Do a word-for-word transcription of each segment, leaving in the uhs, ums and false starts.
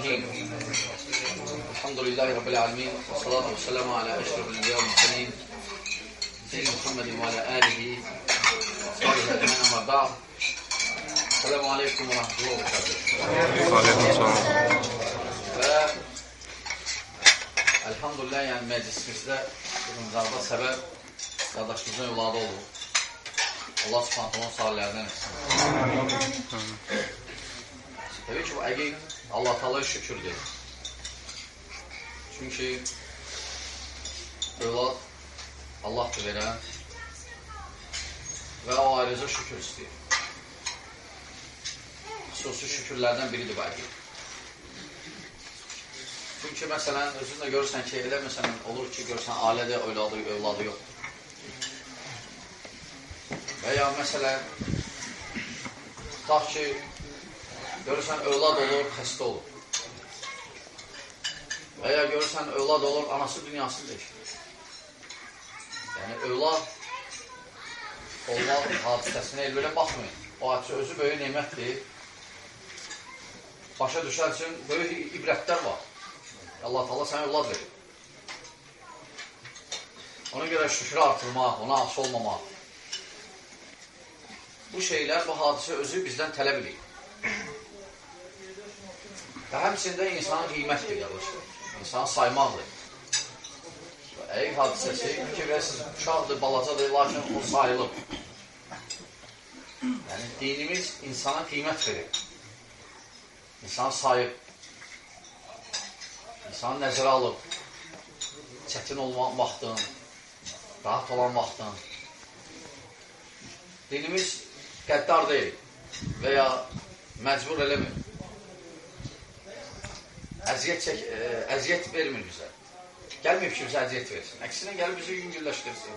الرحيم الحمد لله رب العالمين والصلاة والسلام على أشرف الأنبياء والمرسلين سيدنا محمد وعلى آله وصحبه أجمعين أما بعد السلام عليكم ورحمة الله وبركاته. وعليكم السلام. Və elhamdülillah yəni məclisimizdə imzada səbəb qardaşımızın evladı olur. Allah subhanətinin salihlərindən etsin. Təbii ki, bu əqid Allah Taala'ya şükürdür. Çünki evlad Allah'dır verən və o ayrıca şükür istəyir. Xüsusi şükürlərdən biridir bu əqid. Çünki məsələn, özün də görürsən ki, elə məsələn olur ki, görürsən ailədə evladı, evladı yoxdur. Və ya məsələn, tutaq ki, görürsən evlad olur, xəstə olur. Və ya görürsən evlad olur, anası dünyasını dəyişir. Yəni, evlad olmaq hadisəsinə el belə baxmayın. O hadisi özü böyük neymətdir. Başa düşər üçün böyük ibrətlər var. Allah Taala sənə evlad verir. Ona görə şükrü artırmaq, ona asıl olmamaq. Bu şeylər, bu hadisə özü bizdən tələb edir. Və həmçində insanın qiymətdir, yalışdır. İnsanı saymaqdır. Əqiq hadisəsi, ki, verəsiniz, uşaqdır, balacadır, lakin o sayılıb. Yəni, dinimiz insana qiymət verir. İnsanı sayıb. İnsanı nəzərə alıb. Çətin olmaq vaxtın, rahat olan vaxtın. Dinimiz qəddar deyil və ya məcbur eləmir. Əziyyət, çək, ə, əziyyət vermir bizə. Gəlməyib ki, bizə əziyyət versin. Əksinə gəlib bizi yüngülləşdirsin.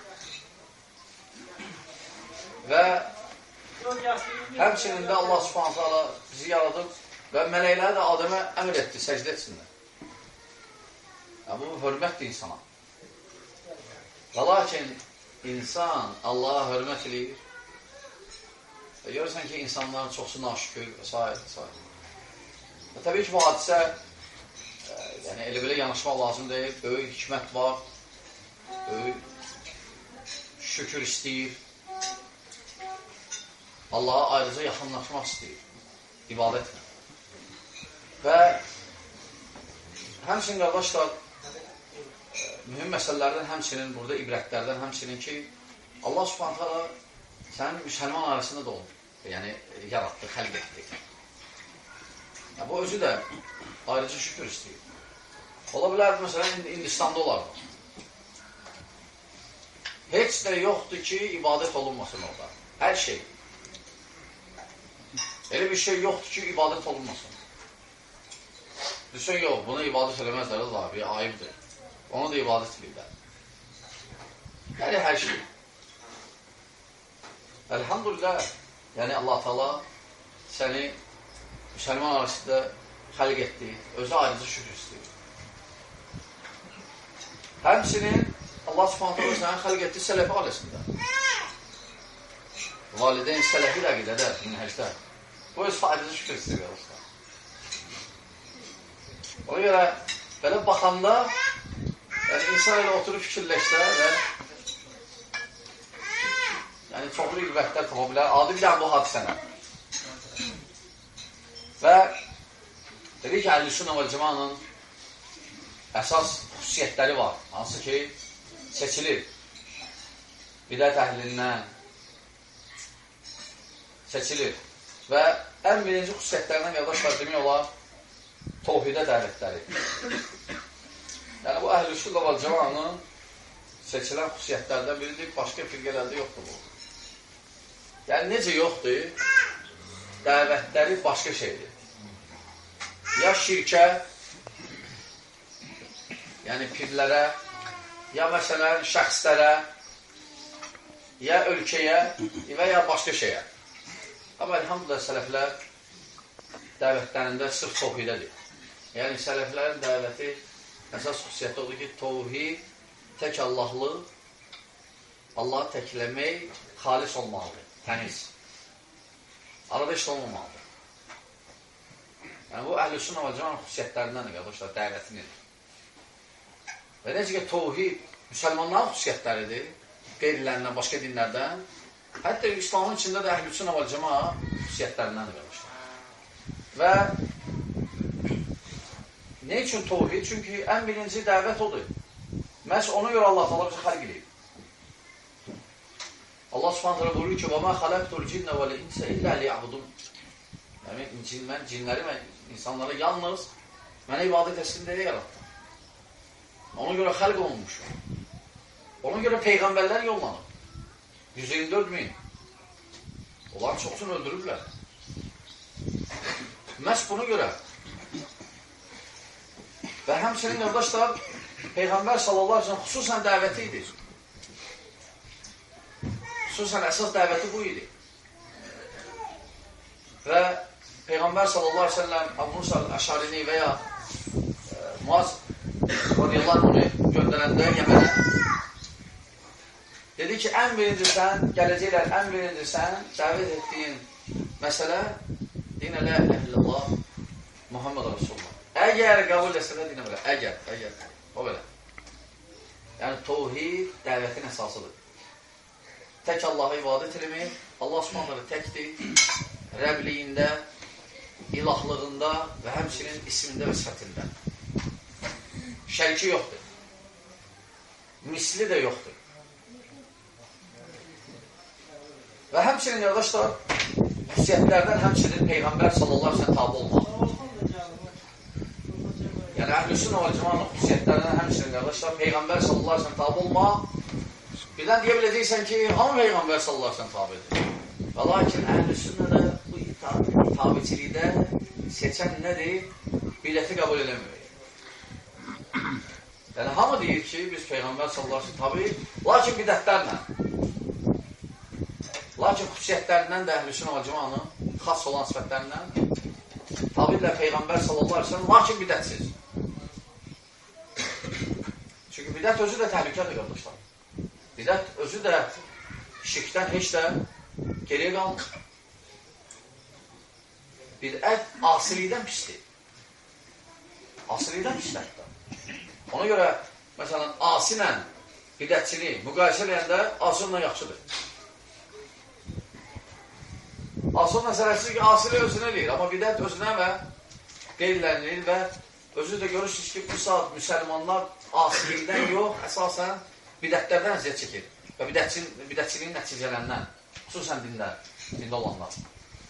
Və həmçinin də Allah Subhanahu taala bizi yaradıb və mələkləri də Adəmə əmr etdi, səcdə etsinlər. Yəni, bu hörmətdir insana. Və lakin insan Allaha hörmət edir. Və görürsən ki, insanların çoxsu naşükür və s. və s. Və təbii ki, bu hadisə e, yəni, elə belə yanaşmaq lazım deyil. Böyük hikmət var. Böyük şükür istəyir. Allaha ayrıca yaxınlaşmaq istəyir. İbadətlə. Və həmçinin qardaşlar, mühüm məsələlərdən, həmçinin burada ibrətlərdən, həmçinin ki, Allah Subhanahu taala sənin müsəlman arasında da olur. Yəni, yaratdı, xəlq etdi. Yəni, bu özü də ayrıca şükür istəyir. Ola bilər, məsələn, Hindistanda olardı. Heç də yoxdur ki, ibadət olunmasın orada. Hər şey. Elə bir şey yoxdur ki, ibadət olunmasın. Düşün, yox, buna ibadət eləməzlər, abi, ayıbdır. Onu da ibadət edirlər. Yəni, hər şey. Elhamdülillah, yəni Allah Taala səni müsəlman arasında xəlq etdi, özü ayrıca şükür istəyir. Həmçinin Allah Subhanahu taala səni xəlq etdi sələfi ailəsində. Valideyn sələfi rəqidədə, minhəcdə. Bu öz ayrıca şükür istəyir. Ona görə belə baxanda, yəni insan ilə oturub fikirləşsə və yəni çoxlu ibrətlər tapa bilər. Adi bir dənə bu hadisənə. Və dedik ki, Əhl-i-Sünnə və Cəmaənin əsas xüsusiyyətləri var. Hansı ki, seçilir. Bidət əhlindən seçilir. Və ən birinci xüsusiyyətlərindən qardaşlar demək olar təvhidə dəvətləri. Yəni, bu Əhl-i-Sünnə və Cəmaənin seçilən xüsusiyyətlərdən biridir. Başqa firqələrdə yoxdur bu. Yəni, necə yoxdur? Dəvətləri başqa şeydir. Ya şirkə, yəni pirlərə, ya məsələn şəxslərə, ya ölkəyə və ya başqa şeyə. Amma elhamdülillah sələflər dəvətlərində sırf təvhidədir. Yəni, sələflərin dəvəti əsas xüsusiyyəti odur ki, təvhid, tək Allahlı, Allahı təkləmək xalis olmalıdır. Təmiz. Arada işlə olmamalıdır. Yəni, bu Əhl-i-Sünnə və Cəmaətin xüsusiyyətlərindəndir, qardaşlar, dəvətinin. Və necə ki, təvhid müsəlmanların xüsusiyyətləridir, qeyrilərindən, başqa dinlərdən. Hətta İslamın içində də Əhl-i-Sünnə və Cəmaət xüsusiyyətlərindəndir, qardaşlar. Və ne üçün təvhid? Çünki ən birinci dəvət odur. Məhz ona görə Allah təala bizi xəlq edib. Allah Subhanahu buyurur ki: "Və mə xalaqtul cinne vel insa illə liya'budun." Yəni cin, mən cinləri və insanları yalnız mənə ibadət etsin deyə yaratdım. Ona görə xəlq olunmuşum. Ona görə peyğəmbərlər yollanıb. yüz iyirmi dörd min. Onlar çoxsunu öldürüblər. Məhz buna görə. Və həmçinin qardaşlar, Peyğəmbər sallallahu aleyhi ve sellem xüsusən dəvəti idi. Xüsusən əsas dəvəti bu idi. Və Peyğəmbər sallallahu aleyhi ve sellem Əbu Musa Əşarini və ya e, Muaz radiyallahu onu göndərəndə Yəmənə dedi ki, ən birinci sən, gələcəklər, ən birinci sən dəvət etdiyin məsələ dinə la ilahe illallah Muhammed Rasulullah. Əgər qəbul etsələr dinə belə, əgər, əgər, o belə. Yəni, təvhid dəvətin əsasıdır. Tək Allah'a ibadət eləmək, Allah Subhanahu təkdir, Rəbliyində, ilahlığında və həmçinin ismində və sifətində. Şəriki yoxdur. Misli də yoxdur. Və həmçinin, qardaşlar, xüsusiyyətlərdən həmçinin Peyğəmbər sallallahu aleyhi ve sellem tabi olmaq. Yəni, Əhl-i-Sünnə və Cəmaətin xüsusiyyətlərindən həmçinin, qardaşlar, Peyğəmbər sallallahu aleyhi ve sellem tabi olmaq. Birdən deyə biləcəksən ki, hamı Peyğəmbər sallallahu aleyhi ve sellem tabidir. Və lakin Əhl-i-Sünnədə bu tabiçilikdə seçən nədir? Biləti qəbul eləmək. Yəni, hamı deyir ki, biz Peyğəmbər sallallahu aleyhi ve sellem tabi, lakin bidətlərlə. Lakin xüsusiyyətlərindən də Əhl-i-Sünnə və Cəmaətin xas olan sifətlərindən tabidirlər Peyğəmbər sallallahu aleyhi ve sellem, lakin bidətsiz. Çünki bidət özü də təhlükədir, qardaşlar. Bidət özü də şirkdən heç də geriyə qalmır. Bidət asilikdən pisdir. Asilikdən pisdir. Ona görə, məsələn, asinlə bidətçini müqayisə eləyəndə asınla yaxşıdır. Asıl məsələsi ki, asili özünə eləyir, amma bidət özünə və qeyrilərinir və özü də görürsünüz ki, bu saat müsəlmanlar asilikdən yox, əsasən bidətlərdən əziyyət çəkir və bidətçiliyin nəticələrindən, xüsusən dində, dində olanlar.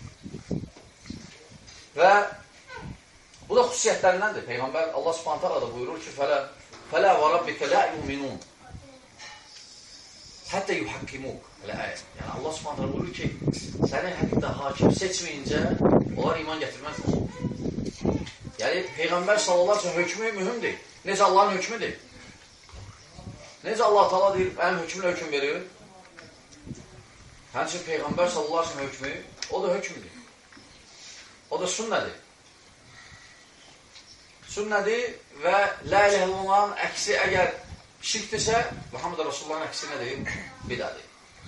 Və bu da xüsusiyyətlərindəndir. Peyğəmbər Allah Subhanahu taala da buyurur ki, "Fələ və rabbikə la yu'minun hətta yuhakkimuk." Yəni Allah Subhanahu taala buyurur ki, səni hətta hakim seçməyincə onlar iman gətirməzlər. Yəni Peyğəmbər sallallahu aleyhi ve sellem hökmü mühümdür. Necə Allahın hökmüdür? Necə Allah Taala deyir, mənim hökmümlə hökm verir? Həmçinin Peyğəmbər sallallahu aleyhi ve sellem hökmü, o da hökmüdür. O da sünnədir. Sünnədir və la ilahe illallahın əksi əgər şirkdirsə, Muhammed Rasulullahın əksi nədir? Bidədir.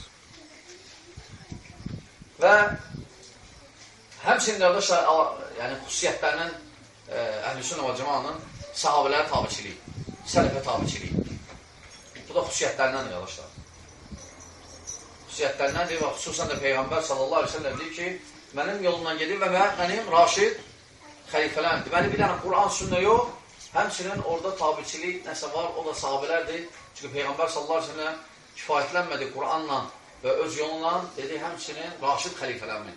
Və həmçinin qardaşlar, yəni xüsusiyyətlərinin Əhl-i-Sünnə və Cəmaətin sahabələrə tabiçiliyi, sələfə tabiçiliyi. Bu da xüsusiyyətlərindəndir, qardaşlar. Xüsusiyyətlərindəndir və xüsusən də Peyğəmbər sallallahu aleyhi ve sellem deyir ki, mənim yolumdan gedir və mənim raşid xəlifələrimdir. Deməli, bir dənə Quran sünnə yox, həmçinin orada tabiçilik nəsə var, o da sahabələrdir. Çünki Peyğəmbər sallallahu aleyhi ve sellem kifayətlənmədi Quranla və öz yolunla dedi, həmçinin raşid xəlifələrimin.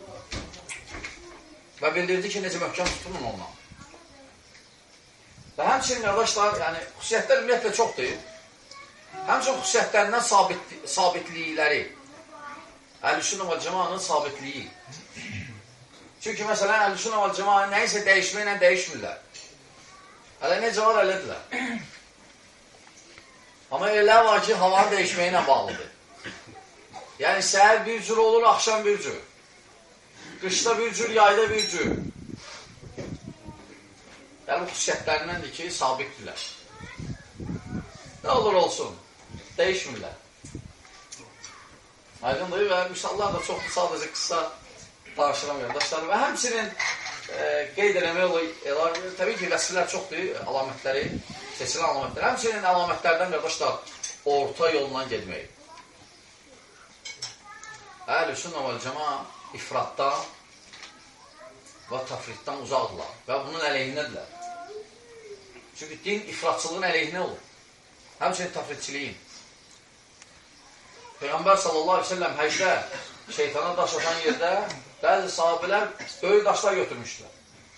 Və bildirdi ki, necə möhkəm tutunun ondan. Və həmçinin, qardaşlar, yəni, xüsusiyyətlər ümumiyyətlə çoxdur. Həmçinin xüsusiyyətlərindən sabit, sabitlikləri, Əhl-i-Sünnə və Cəmaətin sabitliyi. Çünki, məsələn, Əhl-i-Sünnə və Cəmaət nəyisə dəyişməklə dəyişmirlər. Hələ necə var, elədirlər. Amma elə var ki, havanın dəyişməklə bağlıdır. Yəni, səhər bir cür olur, axşam bir cür. Qışda bir cür, yayda bir cür. Yəni, xüsusiyyətlərindəndir ki, sabitdirlər. Nə olur olsun, dəyişmirlər. Aydındır və inşallah da çox sadəcə qısa danışıram, qardaşlar. Və həmçinin e, qeyd eləmək olar, təbii ki, vəsifələr çoxdur, əlamətləri, seçilən əlamətləri. Həmçinin əlamətlərdən, qardaşlar, orta yolla gedmək. Əhl-i sünnə vəl cəma ifratdan və tafritdən uzaqdırlar və bunun əleyhinədirlər. Çünki din ifratçılığın əleyhinə olur. Həmçinin tafritçiliyin. Peyğəmbər sallallahu aleyhi ve sellem həcdə şeytana daş atan yerdə bəzi sahabələr böyük daşlar götürmüşdülər.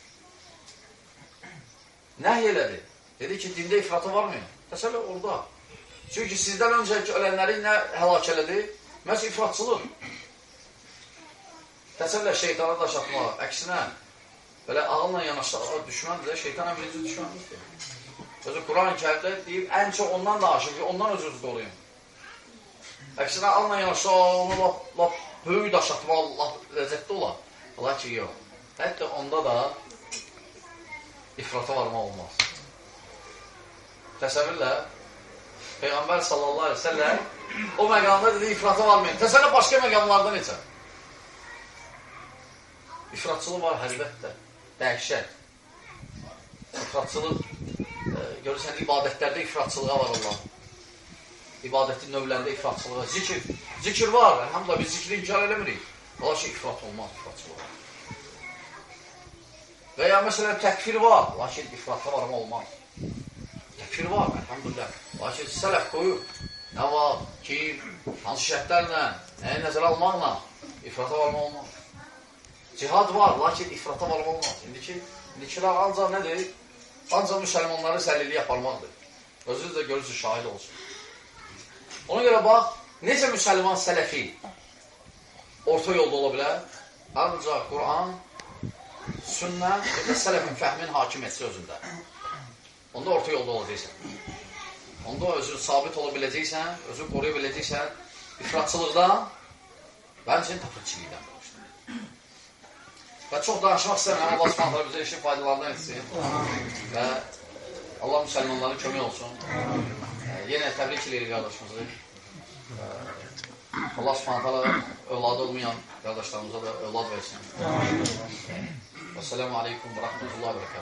Nəhy elədi? Dedi ki, dində ifratı var mı? Təsəvvür orada. Çünki sizdən öncəki ölənləri nə həlak elədi? Məhz ifratçılıq. Təsəvvür şeytana daş atmaq. Əksinə, belə ağılla yanaşlar düşməndir də, şeytana birinci düşməndir. Özü Quran-ı Kərimdə deyib, ən çox ondan da aşır ki, ondan özünüzü qoruyun. Əksinə, alma yanaşsa, onu lap, lap böyük daş atmaq, lap ləzzətli olar. Ola ki, yox. Hətta onda da ifrata varmaq olmaz. Təsəvvürlə, Peyğəmbər sallallahu aleyhi ve sellem o məqamda dedi, ifrata varmayın. Təsəvvürlə, başqa məqamlarda necə? İfratçılıq var, həlbətdə, dəhşət. İfratçılıq, e, görürsən, ibadətlərdə ifratçılığa var Allah. İbadətin növlərində ifratçılığa. Zikir, zikir var. Elhamdülillah, biz zikri inkar eləmirik. Ola ki, ifrat olmaz, ifratçılığa. Və ya məsələn, təkfir var. Lakin ifratla varma olmaz. Təkfir var, elhamdülillah. Lakin sələf qoyur. Nə var, kim, hansı şərtlərlə, nəyə nəzərə almaqla ifrata varma olmaz. Cihad var, lakin ifrata varma olmaz. İndiki, indikilər ancaq nədir? Ancaq müsəlmanların səliliyi aparmaqdır. Özünüz də görürsünüz, şahid olsun. Ona görə bax, necə müsəlman sələfi orta yolda ola bilər? Ancaq Quran, sünnə və sələfin fəhmin hakim etsə özündə. Onda orta yolda olacaqsən. Onda özün sabit ola biləcəksən, özün qoruya biləcəksən, ifratçılıqdan və həmçinin tafritçilikdən başlayır. Və çox danışmaq istəyirəm, Allah subhanətlər bizə işin faydalarından etsin və Allah müsəlmanların kömək olsun. Yenə təbrik edirik qardaşımızı. Allah subhanətlə övladı olmayan qardaşlarımıza da övlad versin. Vəssalamu aleykum və rəhmətullahi və bərəkətuhu.